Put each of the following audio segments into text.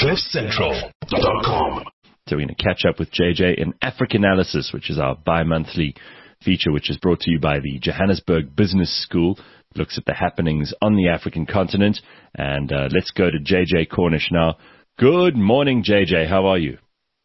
CliffCentral.com. So we're going to catch up with JJ in Africanalysis, which is our bi-monthly feature, which is brought to you by the Johannesburg Business School. It looks at the happenings on the African continent. And let's go to JJ Cornish now. Good morning, JJ. How are you?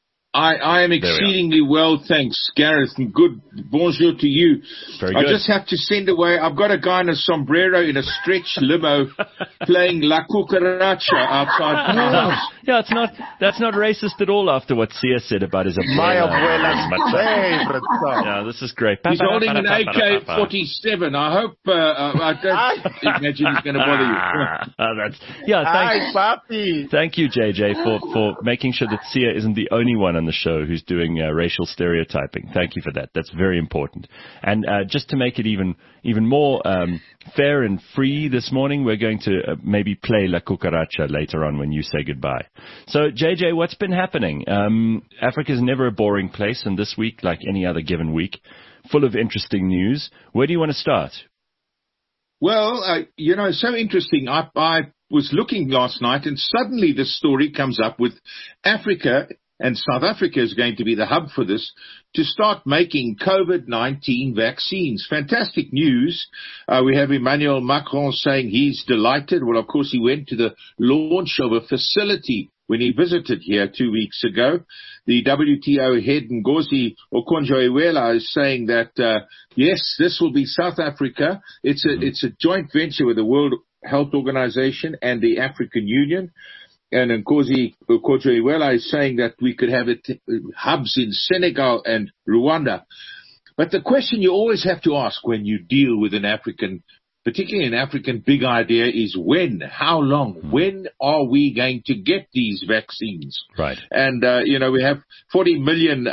I am exceedingly well, thanks, Gareth, and good bonjour to you. Very good. I just have to send away, I've got a guy in a sombrero in a stretch limo playing La Cucaracha outside the house. Yeah, that's not racist at all after what Sia said about his abuela. My abuela's favorite song. Yeah, this is great. He's holding an AK-47. I hope, I don't imagine he's going to bother you. Thank you, JJ, for making sure that Sia isn't the only one on the show who's doing racial stereotyping. Thank you for that. That's very important. And just to make it even more fair and free this morning, we're going to maybe play La Cucaracha later on when you say goodbye. So, JJ, what's been happening? Africa's never a boring place, and this week, like any other given week, full of interesting news. Where do you want to start? Well, so interesting. I was looking last night, and suddenly this story comes up with Africa, and South Africa is going to be the hub for this, to start making COVID-19 vaccines. Fantastic news. We have Emmanuel Macron saying he's delighted. Well, of course, he went to the launch of a facility when he visited here 2 weeks ago. The WTO head, Ngozi Okonjo-Iweala, is saying that, yes, this will be South Africa. It's a joint venture with the World Health Organization and the African Union. And Ngozi Okonjo-Iweala is saying that we could have hubs in Senegal and Rwanda. But the question you always have to ask when you deal with particularly an African big idea, is when, how long, when are we going to get these vaccines? Right. And, we have 40 million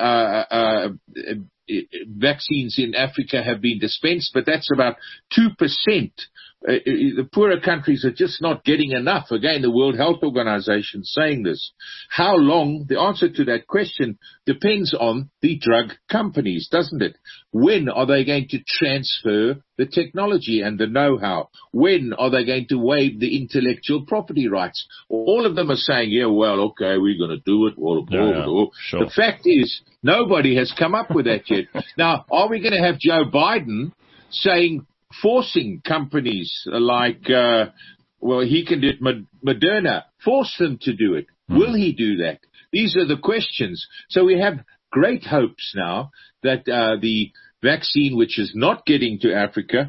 vaccines in Africa have been dispensed, but that's about 2%. The poorer countries are just not getting enough. Again, the World Health Organization saying this. How long? The answer to that question depends on the drug companies, doesn't it? When are they going to transfer the technology and the know-how? When are they going to waive the intellectual property rights? All of them are saying, yeah, well, okay, we're going to do it. Sure. The fact is, nobody has come up with that yet. Now, are we going to have Joe Biden forcing companies like, he can do it, Moderna, force them to do it? Will he do that? These are the questions. So we have great hopes now that the vaccine, which is not getting to Africa,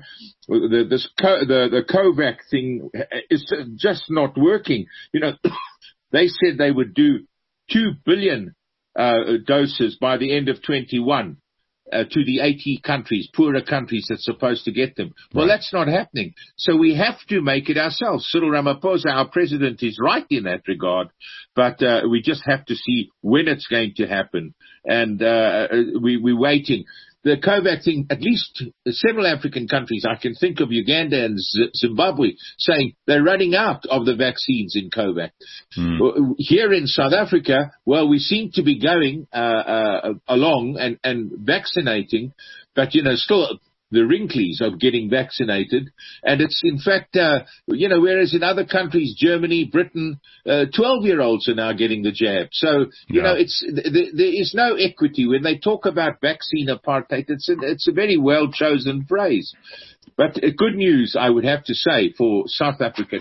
the COVAX thing is just not working. They said they would do 2 billion doses by the end of 21. To the 80 countries, poorer countries that's supposed to get them. Well, That's not happening. So we have to make it ourselves. Cyril Ramaphosa, our president, is right in that regard, but we just have to see when it's going to happen. And we're waiting. The COVAX thing, at least several African countries, I can think of Uganda and Zimbabwe, saying they're running out of the vaccines in COVAX. Here in South Africa, well, we seem to be going along and vaccinating, but, still the wrinklies of getting vaccinated. And it's, in fact, whereas in other countries, Germany, Britain, 12-year-olds are now getting the jab. So, there is no equity. When they talk about vaccine apartheid, it's a very well-chosen phrase. But good news, I would have to say, for South Africa.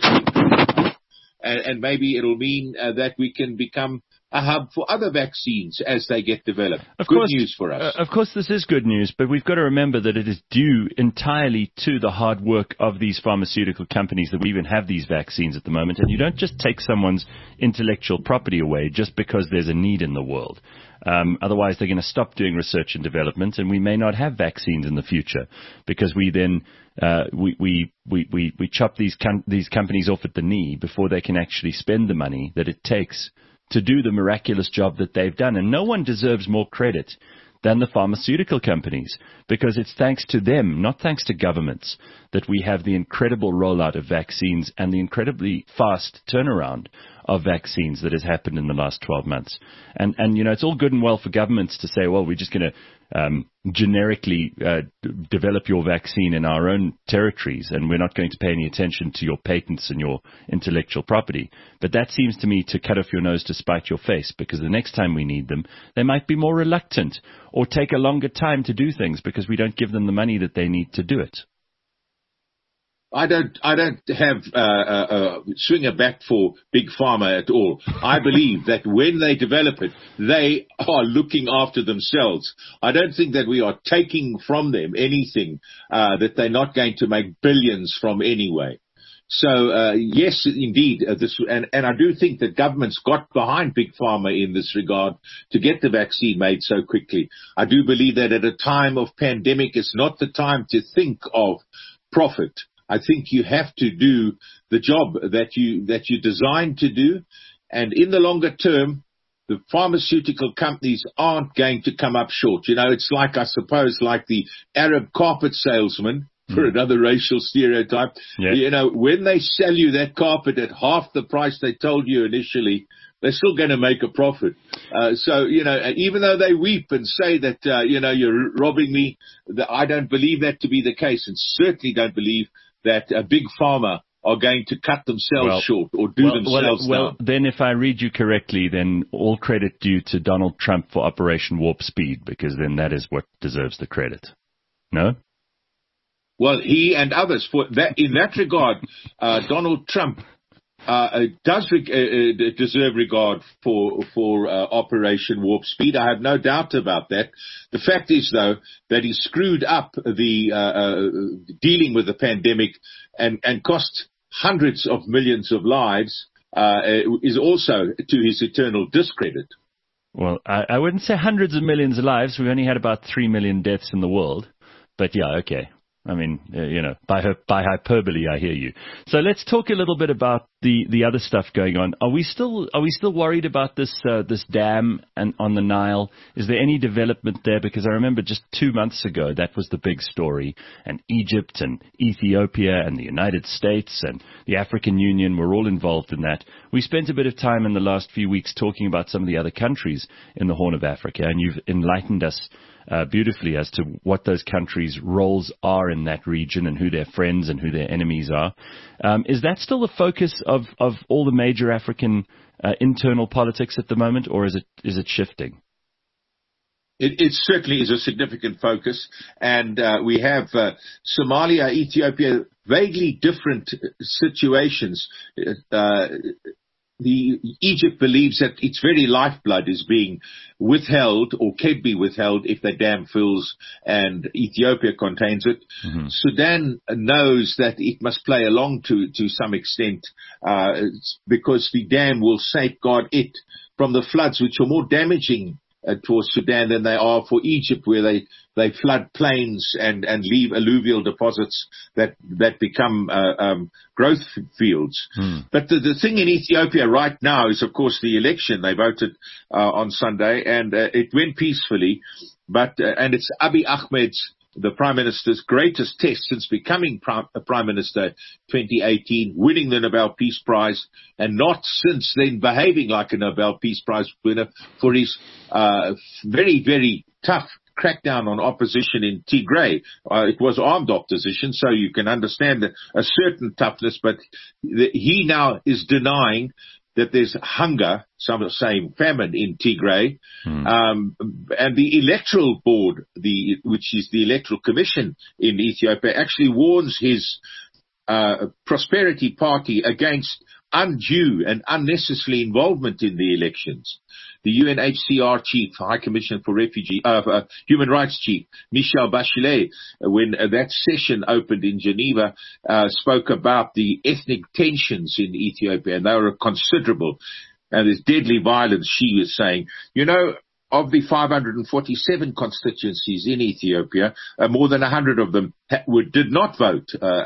And maybe it'll mean that we can become a hub for other vaccines as they get developed. Good news for us. Of course, this is good news, but we've got to remember that it is due entirely to the hard work of these pharmaceutical companies that we even have these vaccines at the moment. And you don't just take someone's intellectual property away just because there's a need in the world. Otherwise, they're going to stop doing research and development, and we may not have vaccines in the future because we then we chop these companies off at the knee before they can actually spend the money that it takes to do the miraculous job that they've done. And no one deserves more credit than the pharmaceutical companies, because it's thanks to them, not thanks to governments, that we have the incredible rollout of vaccines and the incredibly fast turnaround of vaccines that has happened in the last 12 months. And it's all good and well for governments to say, well, we're just going to generically develop your vaccine in our own territories, and we're not going to pay any attention to your patents and your intellectual property. But that seems to me to cut off your nose to spite your face, because the next time we need them, they might be more reluctant or take a longer time to do things because we don't give them the money that they need to do it. I don't have swing a bat for Big Pharma at all. I believe that when they develop it, they are looking after themselves. I don't think that we are taking from them anything that they're not going to make billions from anyway. So yes, indeed, and I do think that governments got behind Big Pharma in this regard to get the vaccine made so quickly. I do believe that at a time of pandemic, it's not the time to think of profit. I think you have to do the job that you designed to do, and in the longer term, the pharmaceutical companies aren't going to come up short. It's like, I suppose, like the Arab carpet salesman, for another racial stereotype. Yeah. When they sell you that carpet at half the price they told you initially, they're still going to make a profit. So, even though they weep and say that, you're robbing me, I don't believe that to be the case, and certainly don't believe that Big Pharma are going to cut themselves short or do themselves down. Well, then if I read you correctly, then all credit due to Donald Trump for Operation Warp Speed, because then that is what deserves the credit. No? Well, he and others, in that regard, Donald Trump does deserve regard for Operation Warp Speed. I have no doubt about that. The fact is, though, that he screwed up the dealing with the pandemic and cost hundreds of millions of lives is also to his eternal discredit. Well, I wouldn't say hundreds of millions of lives. We've only had about 3 million deaths in the world. But yeah, okay. I mean, by hyperbole, I hear you. So let's talk a little bit about the other stuff going on. Are we still worried about this dam on the Nile? Is there any development there? Because I remember just 2 months ago that was the big story, and Egypt and Ethiopia and the United States and the African Union were all involved in that. We spent a bit of time in the last few weeks talking about some of the other countries in the Horn of Africa, and you've enlightened us beautifully as to what those countries' roles are in that region and who their friends and who their enemies are. Is that still the focus of all the major African internal politics at the moment, or is it shifting? It certainly is a significant focus, and we have Somalia, Ethiopia, vaguely different situations. Egypt believes that its very lifeblood is being withheld or can be withheld if the dam fills and Ethiopia contains it. Mm-hmm. Sudan knows that it must play along to some extent because the dam will safeguard it from the floods, which are more damaging towards Sudan than they are for Egypt, where they flood plains and leave alluvial deposits that become growth fields. But the thing in Ethiopia right now is, of course, the election. They voted on Sunday, and it went peacefully. But and it's Abiy Ahmed's, the Prime Minister's, greatest test since becoming Prime Minister 2018, winning the Nobel Peace Prize, and not since then behaving like a Nobel Peace Prize winner for his very, very tough crackdown on opposition in Tigray. It was armed opposition, so you can understand a certain toughness, but he now is denying that there's hunger, some are saying famine in Tigray, and the electoral board, which is the electoral commission in Ethiopia, actually warns his Prosperity Party against undue and unnecessary involvement in the elections. The UNHCR chief, High Commissioner for Human Rights chief, Michelle Bachelet, when that session opened in Geneva, spoke about the ethnic tensions in Ethiopia, and they were considerable. And there's deadly violence, she was saying. Of the 547 constituencies in Ethiopia, more than 100 of them did not vote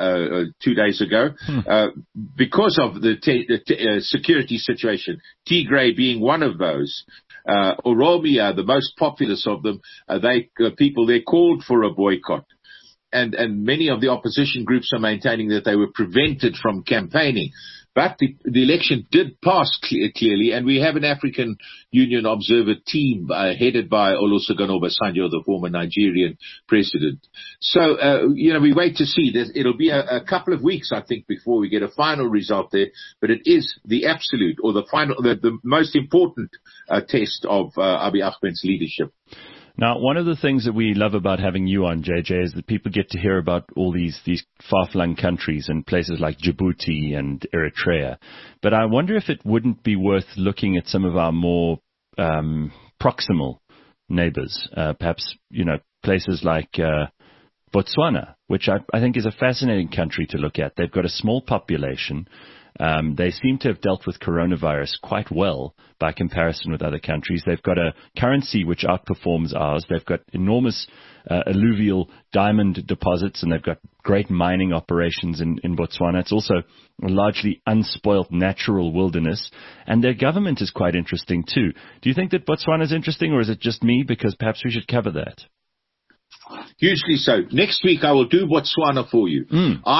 2 days ago because of the security situation. Tigray being one of those. Oromia, the most populous of them, people there called for a boycott. And many of the opposition groups are maintaining that they were prevented from campaigning. But the election did pass clearly, and we have an African Union observer team headed by Olusegun Obasanjo, the former Nigerian president. So, we wait to see. It'll be a couple of weeks, I think, before we get a final result there. But it is the absolute or the most important test of Abiy Ahmed's leadership. Now, one of the things that we love about having you on, JJ, is that people get to hear about all these far-flung countries and places like Djibouti and Eritrea. But I wonder if it wouldn't be worth looking at some of our more proximal neighbors, perhaps, places like Botswana, which I think is a fascinating country to look at. They've got a small population. They seem to have dealt with coronavirus quite well by comparison with other countries. They've got a currency which outperforms ours. They've got enormous alluvial diamond deposits, and they've got great mining operations in Botswana. It's also a largely unspoilt natural wilderness, and their government is quite interesting too. Do you think that Botswana is interesting, or is it just me? Because perhaps we should cover that. Hugely so. Next week I will do Botswana for you.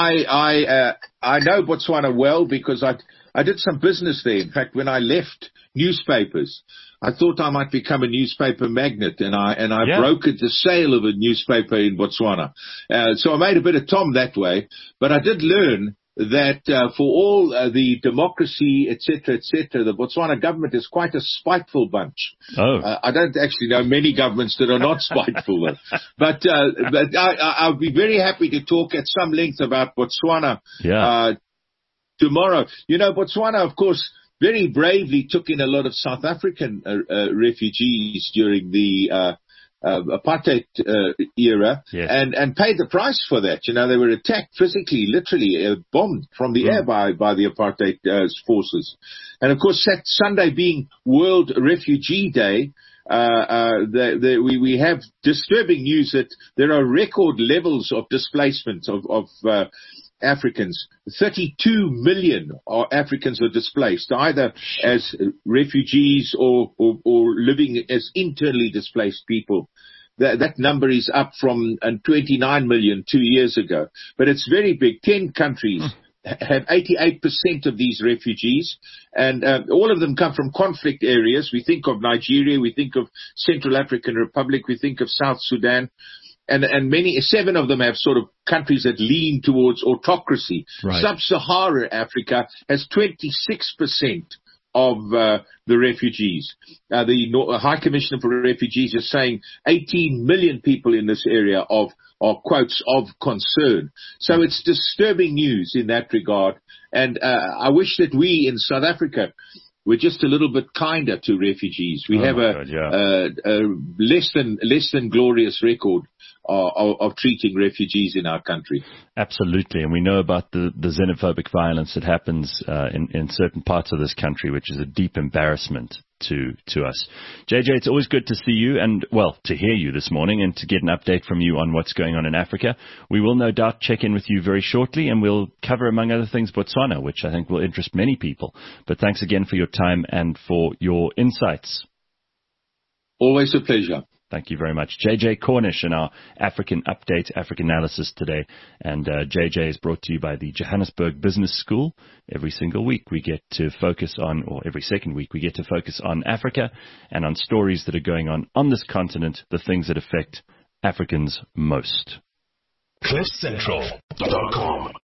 I know Botswana well because I did some business there. In fact, when I left newspapers, I thought I might become a newspaper magnate, and I brokered the sale of a newspaper in Botswana. So I made a bit of Tom that way, but I did learn that for all the democracy, etc., the Botswana government is quite a spiteful bunch. I don't actually know many governments that are not spiteful, but I'll be very happy to talk at some length about Botswana tomorrow. Botswana, of course, very bravely took in a lot of South African refugees during the apartheid era, and paid the price for that. They were attacked physically, literally bombed from the air by the apartheid forces. And of course, that Sunday being World Refugee Day, we have disturbing news that there are record levels of displacement of Africans. 32 million Africans are displaced, either as refugees or living as internally displaced people. That number is up from 29 million 2 years ago. But it's very big. 10 countries have 88% of these refugees, and all of them come from conflict areas. We think of Nigeria, we think of Central African Republic, we think of South Sudan. And 7 of them have sort of countries that lean towards autocracy. Right. Sub-Saharan Africa has 26% of the refugees. The High Commissioner for Refugees is saying 18 million people in this area are quotes of concern. So it's disturbing news in that regard. And I wish that we in South Africa we're just a little bit kinder to refugees. We have a less than glorious record of treating refugees in our country. Absolutely, and we know about the xenophobic violence that happens in certain parts of this country, which is a deep embarrassment to us. JJ, it's always good to see you and, well, to hear you this morning and to get an update from you on what's going on in Africa. We will no doubt check in with you very shortly, and we'll cover, among other things, Botswana, which I think will interest many people. But thanks again for your time and for your insights. Always a pleasure. Thank you very much. JJ Cornish in our African Update, African Analysis today. And JJ is brought to you by the Johannesburg Business School. Every single week we get to focus on, or every second week we get to focus on Africa and on stories that are going on this continent, the things that affect Africans most. CliffCentral.com